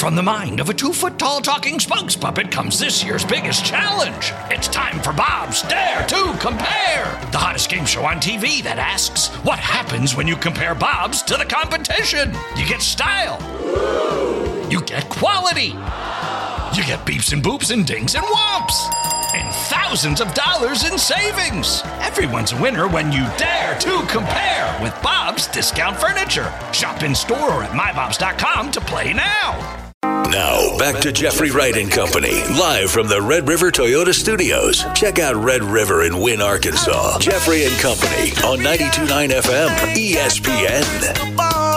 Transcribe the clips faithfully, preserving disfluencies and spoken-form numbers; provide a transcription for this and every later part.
from the mind of a two-foot-tall talking spokes puppet comes this year's biggest challenge. It's time for Bob's Dare to Compare, the hottest game show on T V that asks, what happens when you compare Bob's to the competition? You get style. You get quality. You get beeps and boops and dings and whomps. And thousands of dollars in savings. Everyone's a winner when you dare to compare with Bob's Discount Furniture. Shop in store or at my bobs dot com to play now. Now, back to Jeffrey Wright and Company, live from the Red River Toyota Studios. Check out Red River in Wynn, Arkansas. Jeffrey and Company on ninety-two point nine F M, E S P N.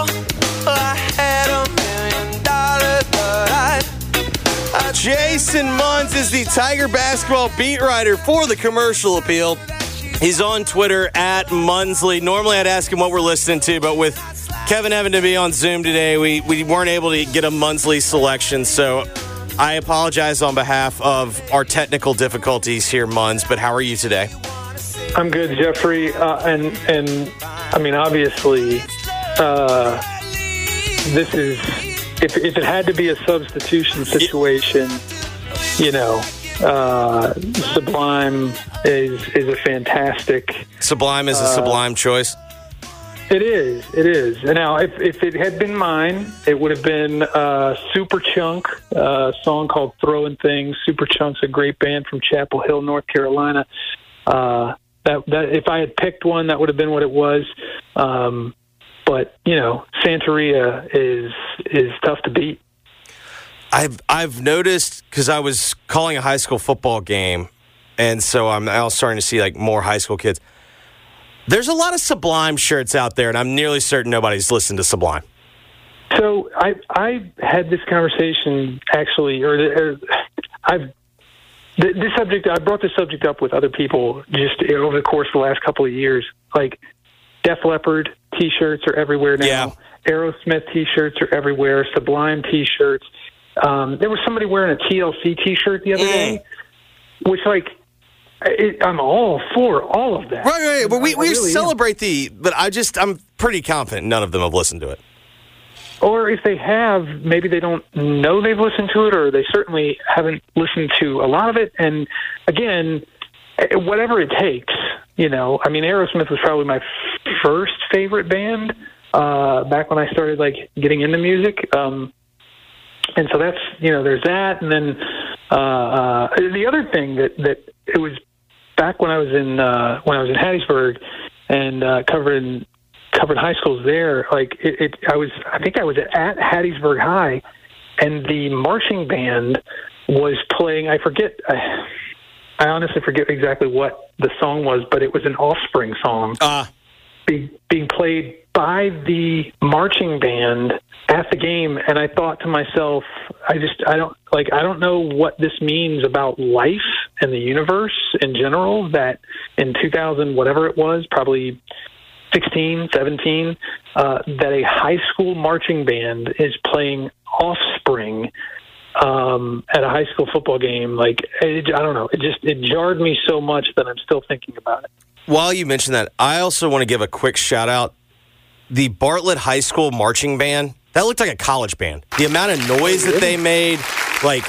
Jason Munz is the Tiger basketball beat writer for the Commercial Appeal. He's on Twitter at Munsley. Normally I'd ask him what we're listening to, but with Kevin having to be on Zoom today, we, we weren't able to get a Munsley selection, so I apologize on behalf of our technical difficulties here, Munz, but how are you today? I'm good, Jeffrey, uh, and, and I mean, obviously, uh, this is... If, if it had to be a substitution situation, you know, uh, Sublime is is a fantastic... Sublime is a uh, sublime choice? It is. It is. And now, if, if it had been mine, it would have been uh, Superchunk, a song called Throwing Things. Superchunk's a great band from Chapel Hill, North Carolina. Uh, that, that if I had picked one, that would have been what it was. Um But, you know, Santeria is is tough to beat. I've I've noticed, because I was calling a high school football game, and so I'm now starting to see, like, more high school kids. There's a lot of Sublime shirts out there, and I'm nearly certain nobody's listened to Sublime. So I I had this conversation, actually, or, or I've this subject, I brought this subject up with other people just over the course of the last couple of years. Like, Def Leppard T-shirts are everywhere now. Yeah. Aerosmith T-shirts are everywhere. Sublime T-shirts. Um, there was somebody wearing a T L C T-shirt the other mm. day, which, like, it, I'm all for all of that. Right, right. But we, we really celebrate am. the, but I just, I'm pretty confident none of them have listened to it. Or if they have, maybe they don't know they've listened to it, or they certainly haven't listened to a lot of it. And again, whatever it takes, you know, I mean, Aerosmith was probably my f- first favorite band uh, back when I started, like, getting into music. Um, and so that's, you know, there's that. And then uh, uh, the other thing that, that it was back when I was in, uh, when I was in Hattiesburg and uh, covering, covered high schools there, like, it, it, I was, I think I was at Hattiesburg High, and the marching band was playing, I forget, I, I honestly forget exactly what the song was, but it was an Offspring song uh. be, being played by the marching band at the game. And I thought to myself, I just, I don't, like, I don't know what this means about life and the universe in general, that in two thousand, whatever it was, probably sixteen, seventeen, uh, that a high school marching band is playing Offspring um, at a high school football game. Like, it, I don't know. It just, it jarred me so much that I'm still thinking about it. While you mention that, I also want to give a quick shout out. The Bartlett High School marching band, that looked like a college band. The amount of noise that they made, like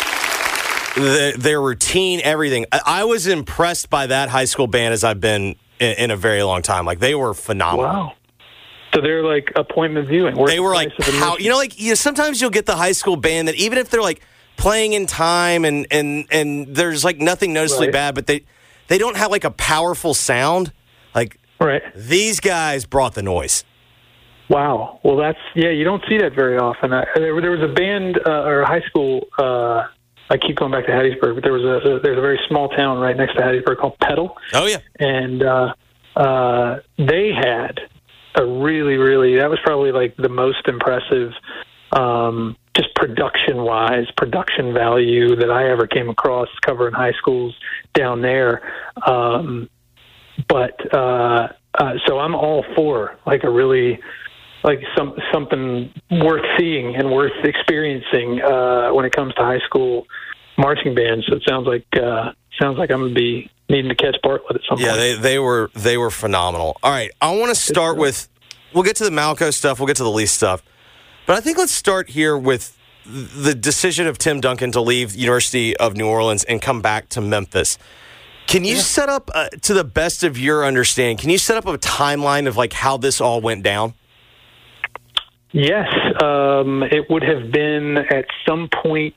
the, their routine, everything. I, I was impressed by that high school band as I've been in, in a very long time. Like, they were phenomenal. Wow. So they're like appointment viewing. They were like, how, you know, like, you know, sometimes you'll get the high school band that even if they're like playing in time and and and there's like nothing noticeably right. bad, but they they don't have like a powerful sound. Like, right. These guys brought the noise. Wow. Well, that's, yeah, you don't see that very often. I, there, there was a band uh, or a high school. Uh, I keep going back to Hattiesburg, but there was a, a there's a very small town right next to Hattiesburg called Petal. Oh yeah, and uh, uh, they had a really, really, that was probably like the most impressive, um, just production-wise, production value that I ever came across covering high schools down there. Um, but uh, uh, so I'm all for like a really, like some something worth seeing and worth experiencing uh, when it comes to high school marching bands. So it sounds like uh, sounds like I'm going to be needing to catch Bartlett at some yeah, point. Yeah, they they were they were phenomenal. All right, I want to start with. We'll get to the Malco stuff. We'll get to the Leafs stuff, but I think let's start here with the decision of Tim Duncan to leave University of New Orleans and come back to Memphis. Can you yeah. set up, uh, to the best of your understanding, can you set up a timeline of like how this all went down? Yes, um, it would have been at some point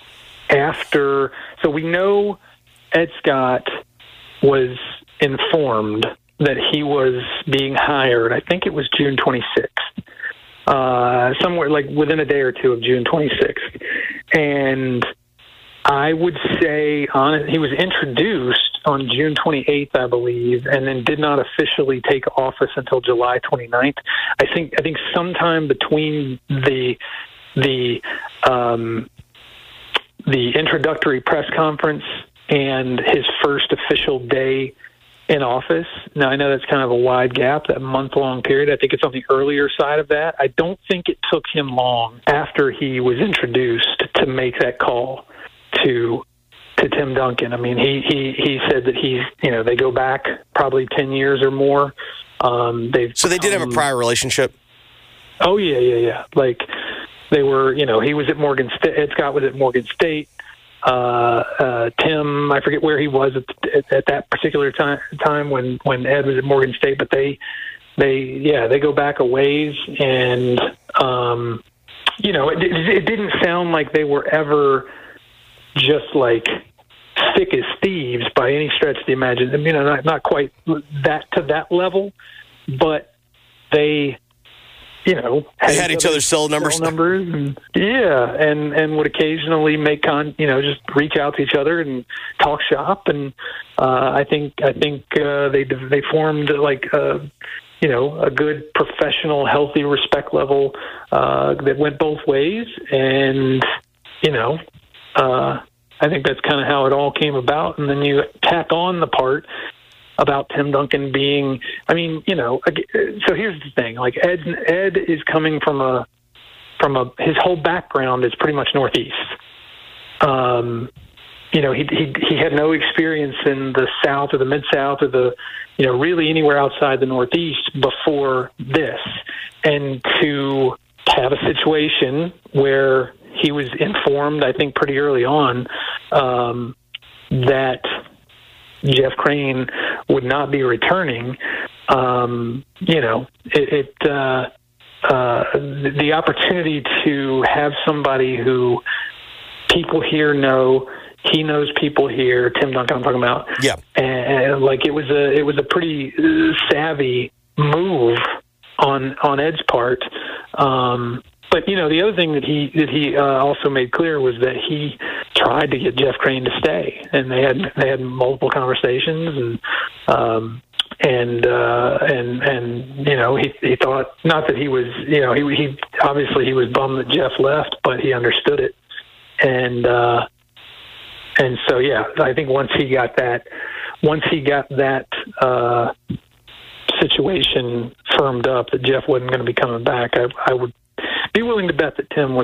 after. So we know Ed Scott was informed that he was being hired. I think it was June twenty-sixth, uh, somewhere like within a day or two of June twenty-sixth. And I would say on he was introduced on June twenty-eighth, I believe, and then did not officially take office until July twenty-ninth. I think I think sometime between the the um, the introductory press conference and his first official day in office. Now, I know that's kind of a wide gap, that month-long period. I think it's on the earlier side of that. I don't think it took him long after he was introduced to make that call to to Tim Duncan. I mean, he he he said that he's, you know, they go back probably ten years or more. Um, they've so they did have a prior relationship? Oh, yeah, yeah, yeah. Like, they were, you know, he was at Morgan State, Ed Scott was at Morgan State. Uh, uh, Tim, I forget where he was at, at, at that particular time, time when, when Ed was at Morgan State, but they, they, yeah, they go back a ways, and, um, you know, it, it didn't sound like they were ever just like thick as thieves by any stretch of the imagination. You know, not, not quite that to that level, but they, you know, had, had each other's cell numbers, cell numbers, and, yeah, and and would occasionally make con, you know, just reach out to each other and talk shop, and uh, I think I think uh, they they formed like a, you know, a good professional, healthy respect level uh, that went both ways, and you know, uh, I think that's kind of how it all came about, and then you tack on the part about Tim Duncan being, I mean, you know, so here's the thing, like Ed, Ed is coming from a, from a, his whole background is pretty much Northeast. Um, you know, he, he, he had no experience in the South or the Mid-South or the, you know, really anywhere outside the Northeast before this. And to have a situation where he was informed, I think pretty early on, um, that Jeff Crane would not be returning, um, you know, it, it uh, uh, the opportunity to have somebody who people here know, he knows people here, Tim Duncan I'm talking about. Yeah. And like it was a it was a pretty savvy move on on Ed's part. Um, But, you know, the other thing that he that he uh, also made clear was that he tried to get Jeff Crane to stay, and they had they had multiple conversations, and um, and uh, and and you know he he thought, not that he was, you know, he he obviously he was bummed that Jeff left, but he understood it, and uh, and so yeah, I think once he got that once he got that uh, situation firmed up that Jeff wasn't going to be coming back, I, I would be willing to bet that Tim was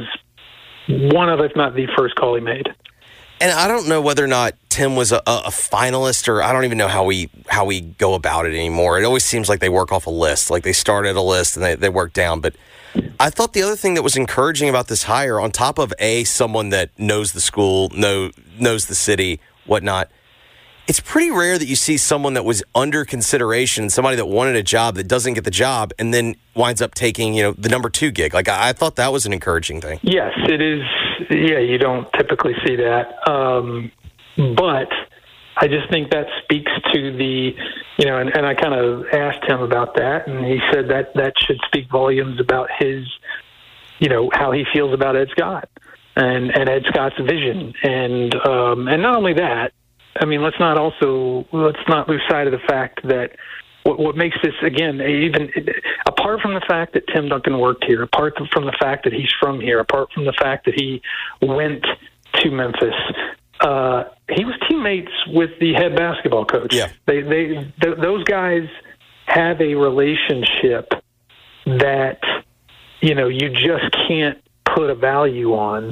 one of, if not the first call he made. And I don't know whether or not Tim was a, a finalist, or I don't even know how we how we go about it anymore. It always seems like they work off a list, like they start at a list and they, they work down. But I thought the other thing that was encouraging about this hire, on top of a someone that knows the school, know, knows the city, whatnot, it's pretty rare that you see someone that was under consideration, somebody that wanted a job that doesn't get the job and then winds up taking, you know, the number two gig. Like, I, I thought that was an encouraging thing. Yes, it is. Yeah, you don't typically see that. Um, but I just think that speaks to the, you know, and, and I kind of asked him about that, and he said that that should speak volumes about his, you know, how he feels about Ed Scott and, and Ed Scott's vision. And um, and not only that, I mean, let's not also let's not lose sight of the fact that what, what makes this, again, even apart from the fact that Tim Duncan worked here, apart from the fact that he's from here, apart from the fact that he went to Memphis, uh, he was teammates with the head basketball coach. Yeah. They, they, th- those guys have a relationship that, you know, you just can't put a value on,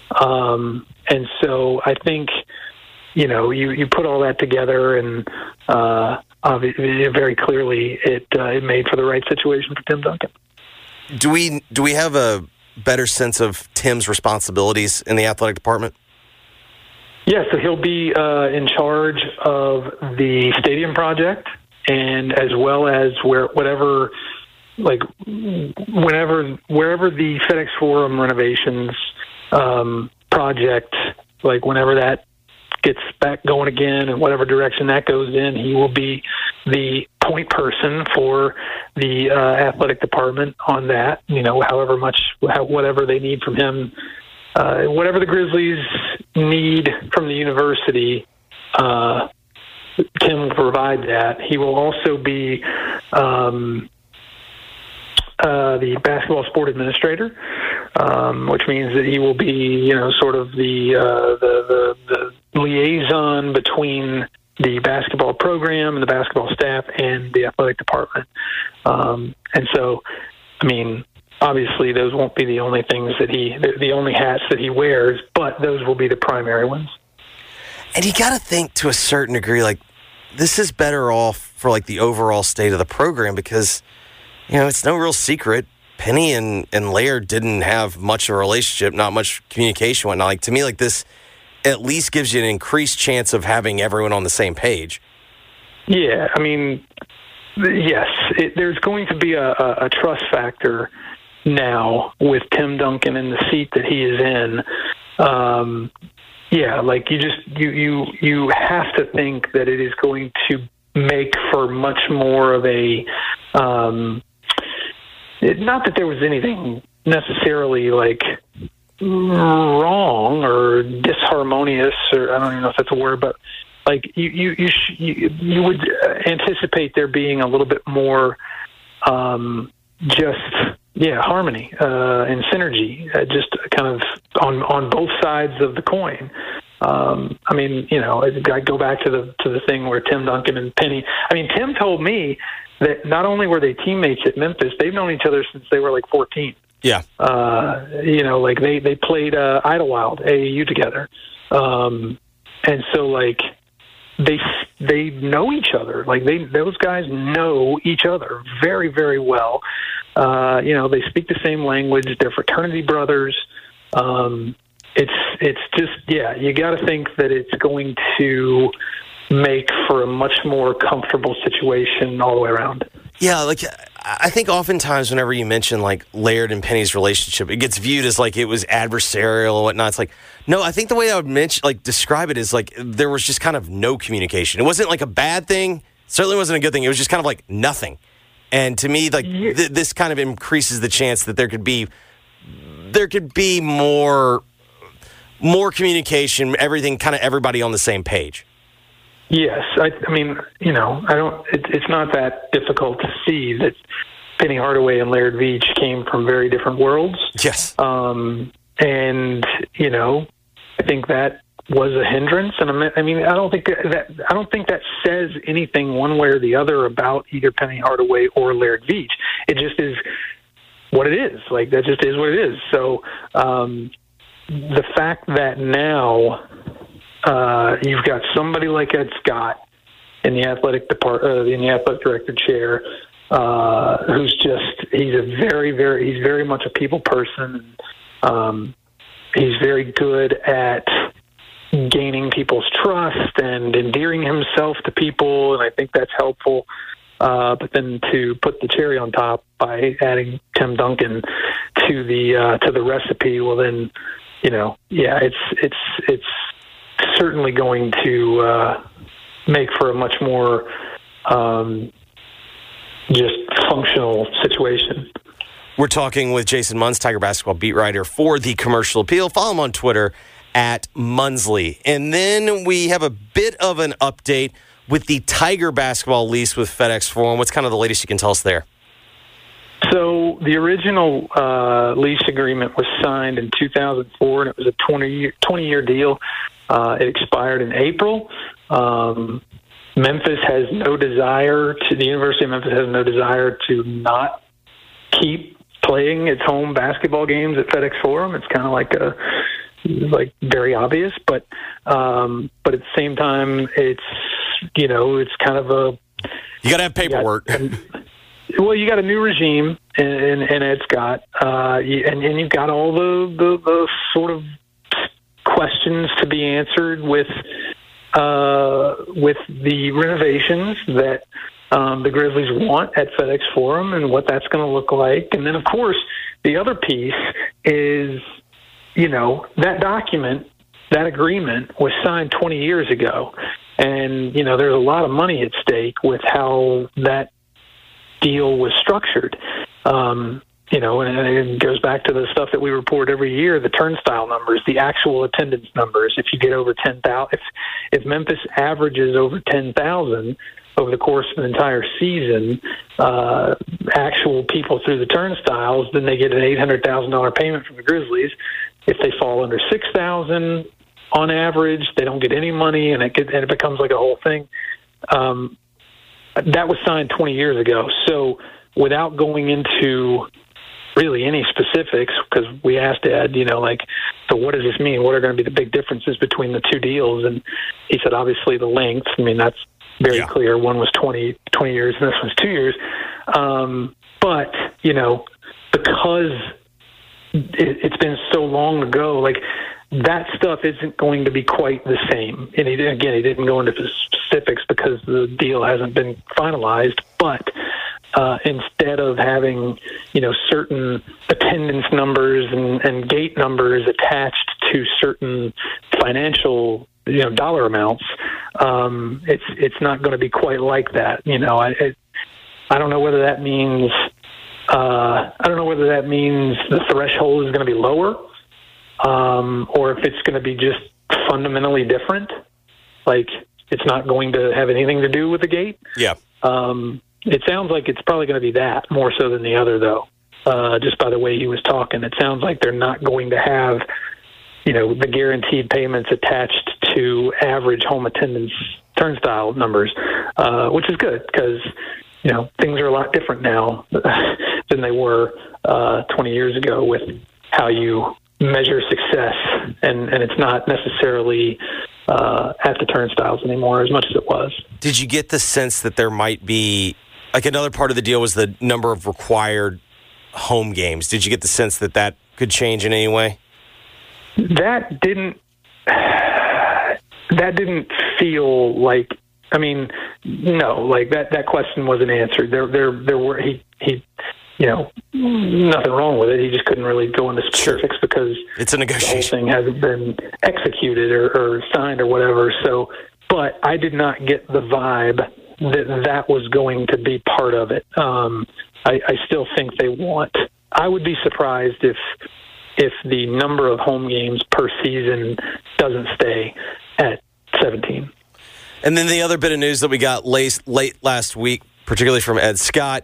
um, and so I think, you know, you, you put all that together, and uh, obviously, very clearly, it uh, it made for the right situation for Tim Duncan. Do we do we have a better sense of Tim's responsibilities in the athletic department? Yeah, so he'll be uh, in charge of the stadium project, and as well as where whatever, like whenever wherever the FedEx Forum renovations um, project, like whenever that gets back going again, and whatever direction that goes in, he will be the point person for the uh, athletic department on that. You know, however much, whatever they need from him. Uh, whatever the Grizzlies need from the university, uh, Tim will provide that. He will also be um, uh, the basketball sport administrator, um, which means that he will be, you know, sort of the, uh, the, the the liaison between the basketball program and the basketball staff and the athletic department. Um, and so, I mean, obviously, those won't be the only things that he, the only hats that he wears, but those will be the primary ones. And you got to think to a certain degree, like, this is better off for, like, the overall state of the program because, you know, it's no real secret. Penny and, and Laird didn't have much of a relationship, not much communication, whatnot. Like, to me, like, this at least gives you an increased chance of having everyone on the same page. Yeah, I mean, yes, it, there's going to be a, a, a trust factor now with Tim Duncan in the seat that he is in. Um, yeah, like you just you you you have to think that it is going to make for much more of a um, it, not that there was anything necessarily like wrong or disharmonious, or I don't even know if that's a word, but like you you you sh- you, you would anticipate there being a little bit more um, just. Yeah, harmony uh, and synergy, uh, just kind of on on both sides of the coin. Um, I mean, you know, I go back to the to the thing where Tim Duncan and Penny. I mean, Tim told me that not only were they teammates at Memphis, they've known each other since they were like fourteen. Yeah. Uh, you know, like they they played uh, Idlewild A A U together, um, and so like they they know each other. Like they those guys know each other very very well. Uh, you know, they speak the same language. They're fraternity brothers. Um, it's it's just, yeah, you got to think that it's going to make for a much more comfortable situation all the way around. Yeah, like I think oftentimes whenever you mention like Laird and Penny's relationship, it gets viewed as like it was adversarial and whatnot. It's like, no, I think the way I would mention, like describe it is like there was just kind of no communication. It wasn't like a bad thing. Certainly wasn't a good thing. It was just kind of like nothing. And to me, like th- this kind of increases the chance that there could be there could be more more communication, everything, kind of everybody on the same page. Yes, I, I mean, you know, I don't. It, it's not that difficult to see that Penny Hardaway and Laird Veach came from very different worlds. Yes, um, and you know, I think that was a hindrance, and I mean, I don't think that I don't think that says anything one way or the other about either Penny Hardaway or Laird Veach. It just is what it is. Like that just is what it is. So um, the fact that now uh, you've got somebody like Ed Scott in the athletic depart uh, in the athletic director chair, uh, who's just he's a very very he's very much a people person. Um, he's very good at gaining people's trust and endearing himself to people, and I think that's helpful. Uh, but then to put the cherry on top by adding Tim Duncan to the uh, to the recipe, well then, you know, yeah, it's it's it's certainly going to uh, make for a much more um, just functional situation. We're talking with Jason Munz, Tiger basketball beat writer for the Commercial Appeal. Follow him on Twitter at Munsley. And then we have a bit of an update with the Tiger basketball lease with FedEx Forum. What's kind of the latest you can tell us there? So the original uh, lease agreement was signed in two thousand four, and it was a twenty-year deal. Uh, it expired in April. Um, Memphis has no desire to, the University of Memphis has no desire to not keep playing its home basketball games at FedEx Forum. It's kind of like a like very obvious, but um, but at the same time, it's you know it's kind of a you got to have paperwork. Yeah, well, you got a new regime in, in, in Ed Scott, uh, and, and you've got all the, the, the sort of questions to be answered with uh, with the renovations that um, the Grizzlies want at FedEx Forum and what that's going to look like. And then, of course, the other piece is, you know, that document, that agreement was signed twenty years ago. And, you know, there's a lot of money at stake with how that deal was structured. Um, you know, and it goes back to the stuff that we report every year, the turnstile numbers, the actual attendance numbers. If you get over ten thousand, if, if Memphis averages over ten thousand over the course of an entire season, uh, actual people through the turnstiles, then they get an eight hundred thousand dollars payment from the Grizzlies. If they fall under six thousand on average, they don't get any money, and it, get, and it becomes like a whole thing. Um, that was signed twenty years ago. So without going into really any specifics, because we asked Ed, you know, like, so what does this mean? What are going to be the big differences between the two deals? And he said, obviously, the length. I mean, that's very yeah. clear. One was twenty, twenty years, and this one's two years. Um, but, you know, because it, it's been so long ago, like, that stuff isn't going to be quite the same. And he, again, he didn't go into the specifics because the deal hasn't been finalized. But uh, instead of having, you know, certain attendance numbers and, and gate numbers attached to certain financial, you know, dollar amounts, um, it's it's not going to be quite like that. You know, I it, I don't know whether that means uh, I don't know whether that means the threshold is going to be lower. Um, or if it's going to be just fundamentally different, like it's not going to have anything to do with the gate. Yeah. Um, it sounds like it's probably going to be that more so than the other, though, uh, just by the way he was talking. It sounds like they're not going to have, you know, the guaranteed payments attached to average home attendance turnstile numbers, uh, which is good because, you know, things are a lot different now than they were uh, twenty years ago with how you measure success, and, and it's not necessarily uh, at the turnstiles anymore as much as it was. Did you get the sense that there might be, like another part of the deal was the number of required home games? Did you get the sense that that could change in any way? That didn't, that didn't feel like, I mean, no, like that, that question wasn't answered. There, there, there were, he, he, you know, nothing wrong with it. He just couldn't really go into specifics sure. because it's a negotiation. The whole thing hasn't been executed or, or signed or whatever. So, but I did not get the vibe that that was going to be part of it. Um, I, I still think they want. I would be surprised if if the number of home games per season doesn't stay at seventeen. And then the other bit of news that we got late, late last week, particularly from Ed Scott.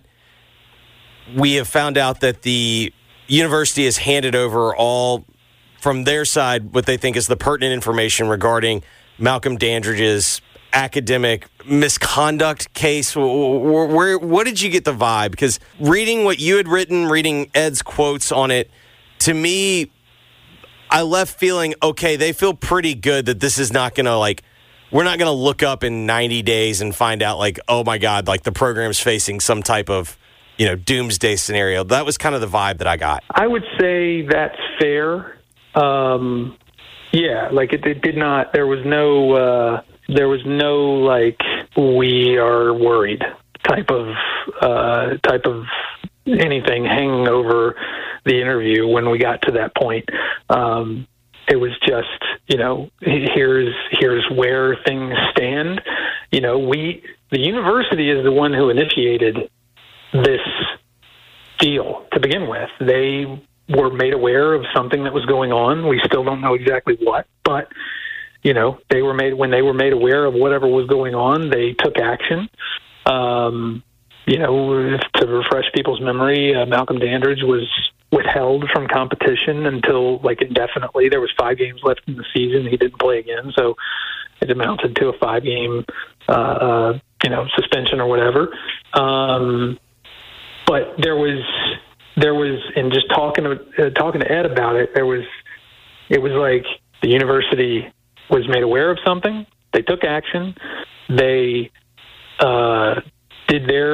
We have found out that the university has handed over all, from their side, what they think is the pertinent information regarding Malcolm Dandridge's academic misconduct case. Where, where, what did you get the vibe? Because reading what you had written, reading Ed's quotes on it, to me, I left feeling, okay, they feel pretty good that this is not going to, like, we're not going to look up in ninety days and find out, like, oh, my God, like the program's facing some type of, you know, doomsday scenario. That was kind of the vibe that I got. I would say that's fair. Um, yeah, like it, it did not, there was no, uh, there was no, like, we are worried type of, uh, type of anything hanging over the interview when we got to that point. Um, it was just, you know, here's, here's where things stand. You know, we, the university is the one who initiated this deal to begin with. They were made aware of something that was going on. We still don't know exactly what, but, you know, they were made, when they were made aware of whatever was going on, they took action. Um, you know, to refresh people's memory, uh, Malcolm Dandridge was withheld from competition until, like, indefinitely. There was five games left in the season. He didn't play again, so it amounted to a five-game, uh, uh, you know, suspension or whatever. Um, But there was, there was, and just talking to uh, talking to Ed about it, there was, it was like the university was made aware of something. They took action. They uh, did their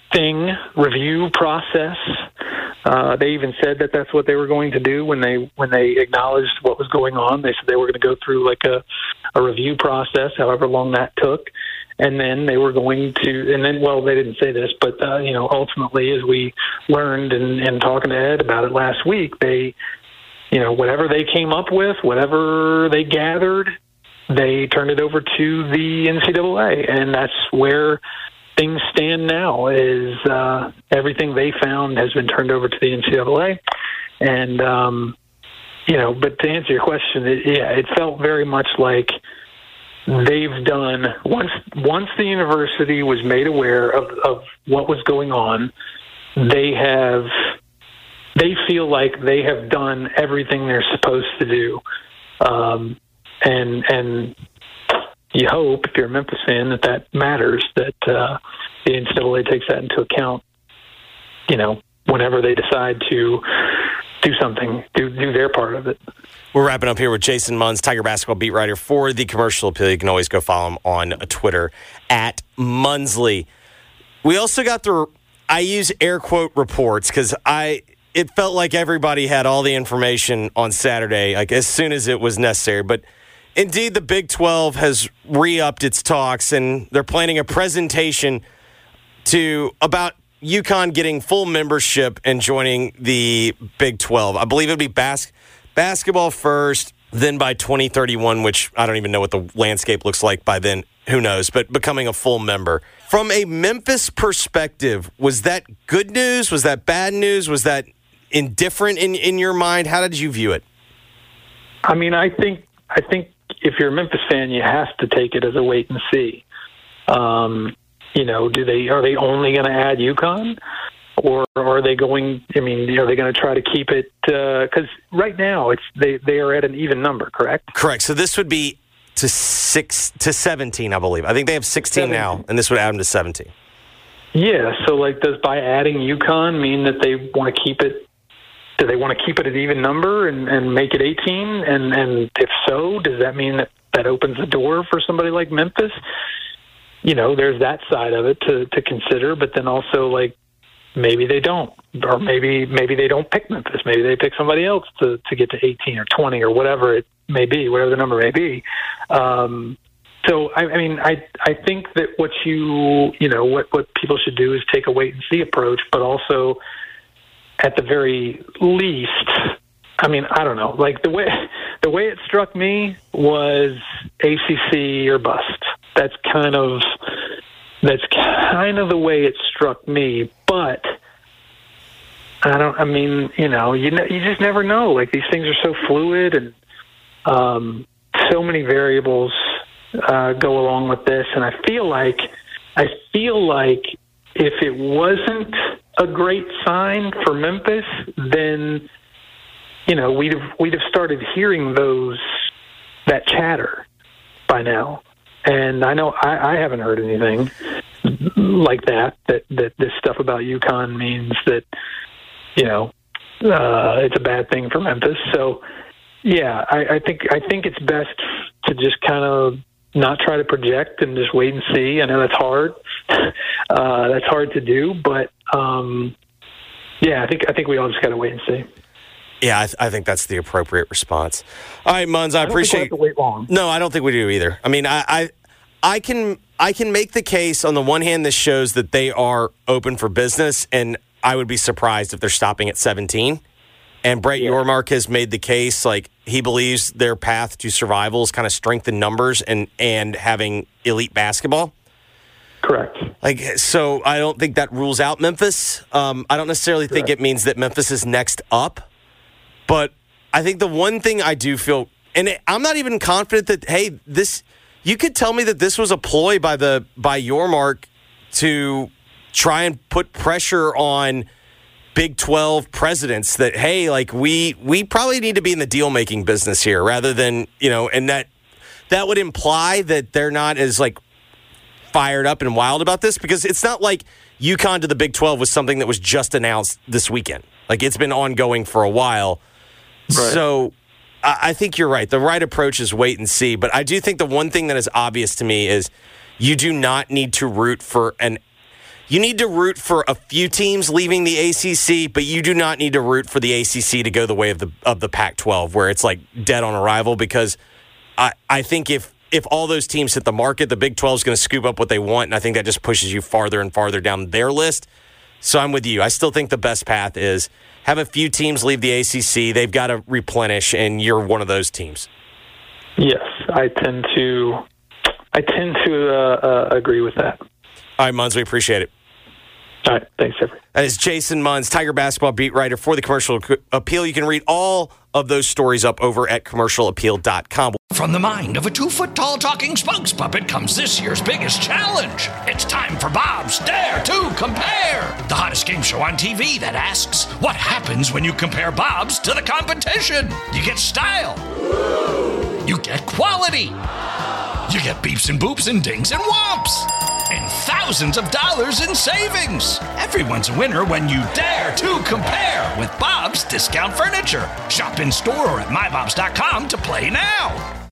thing, review process. Uh, they even said that that's what they were going to do when they when they acknowledged what was going on. They said they were going to go through like a, a review process, however long that took, and then they were going to. And then, well, they didn't say this, but uh, you know, ultimately, as we learned and, and talking to Ed about it last week, they, you know, whatever they came up with, whatever they gathered, they turned it over to the N C double A, and that's where things stand now. Is uh, everything they found has been turned over to the N C double A, and um, you know. But to answer your question, it, yeah, it felt very much like they've done once once the university was made aware of, of what was going on. They have they feel like they have done everything they're supposed to do, um, and and. You hope, if you're a Memphis fan, that that matters, that uh, the N C double A takes that into account, you know, whenever they decide to do something, do, do their part of it. We're wrapping up here with Jason Munz, Tiger basketball beat writer for the Commercial Appeal. You can always go follow him on Twitter at Munsley. We also got the, I use air quote reports because I, it felt like everybody had all the information on Saturday, like as soon as it was necessary, but indeed, the Big twelve has re-upped its talks, and they're planning a presentation to about UConn getting full membership and joining the Big twelve. I believe it would be bas- basketball first, then by twenty thirty-one, which I don't even know what the landscape looks like by then. Who knows? But becoming a full member. From a Memphis perspective, was that good news? Was that bad news? Was that indifferent in, in your mind? How did you view it? I mean, I think I think. If you're a Memphis fan, you have to take it as a wait and see. Um, you know, do they are they only going to add UConn, or are they going? I mean, are they going to try to keep it? Because uh, right now, it's they they are at an even number, correct? Correct. So this would be to six to seventeen, I believe. I think they have sixteen seventeen now, and this would add them to seventeen. Yeah. So, like, does by adding UConn mean that they want to keep it? Do they want to keep it at even number and, and make it eighteen? And, and if so, does that mean that that opens the door for somebody like Memphis? You know, there's that side of it to, to consider, but then also, like, maybe they don't. Or maybe maybe they don't pick Memphis. Maybe they pick somebody else to, to get to eighteen or twenty or whatever it may be, whatever the number may be. Um, so, I, I mean, I I think that what you, you know, what, what people should do is take a wait-and-see approach, but also – at the very least, I mean, I don't know. Like the way the way it struck me was A C C or bust. That's kind of that's kind of the way it struck me. But I don't. I mean, you know, you you just never know. Like these things are so fluid, and um, so many variables uh, go along with this. And I feel like I feel like if it wasn't a great sign for Memphis, then, you know, we'd have, we'd have started hearing those, that chatter by now. And I know I, I haven't heard anything like that, that, that this stuff about UConn means that, you know, uh, it's a bad thing for Memphis. So, yeah, I, I think, I think it's best to just kind of not try to project and just wait and see. I know that's hard. Uh, that's hard to do, but um, yeah, I think I think we all just got to wait and see. Yeah, I, th- I think that's the appropriate response. All right, Munz, I, I don't appreciate. Think we'll have to wait long. No, I don't think we do either. I mean, I, I I can I can make the case on the one hand. This shows that they are open for business, and I would be surprised if they're stopping at seventeen. And Brett yeah. Yormark has made the case, like, he believes their path to survival is kind of strength in numbers and, and having elite basketball. Correct. Like, so I don't think that rules out Memphis. Um, I don't necessarily Correct. think it means that Memphis is next up. But I think the one thing I do feel, and I'm not even confident that, hey, this, you could tell me that this was a ploy by the by Yormark to try and put pressure on Big twelve presidents that, hey, like we we probably need to be in the deal making business here rather than, you know, and that that would imply that they're not as like fired up and wild about this, because it's not like UConn to the Big twelve was something that was just announced this weekend. Like it's been ongoing for a while. Right. So I, I think you're right. The right approach is wait and see. But I do think the one thing that is obvious to me is you do not need to root for an you need to root for a few teams leaving the A C C, but you do not need to root for the A C C to go the way of the of the Pac twelve, where it's like dead on arrival. Because I, I think if if all those teams hit the market, the Big twelve is going to scoop up what they want, and I think that just pushes you farther and farther down their list. So I'm with you. I still think the best path is have a few teams leave the A C C. They've got to replenish, and you're one of those teams. Yes, I tend to I tend to uh, uh, agree with that. All right, Munz, we appreciate it. All right, thanks, Jeffrey. That is Jason Munz, Tiger basketball beat writer for the Commercial Appeal. You can read all of those stories up over at commercial appeal dot com. From the mind of a two-foot-tall talking spokes puppet comes this year's biggest challenge. It's time for Bob's Dare to Compare, the hottest game show on T V that asks, what happens when you compare Bob's to the competition? You get style. You get quality. You get beeps and boops and dings and whomps. And thousands of dollars in savings. Everyone's a winner when you dare to compare with Bob's Discount Furniture. Shop in store or at my bobs dot com to play now.